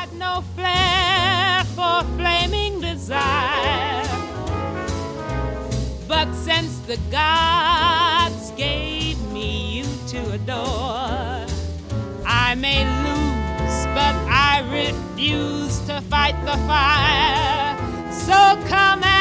got no flair for flaming desire, but since the gods gave me you to adore, I may lose, but I refuse to fight the fire. So come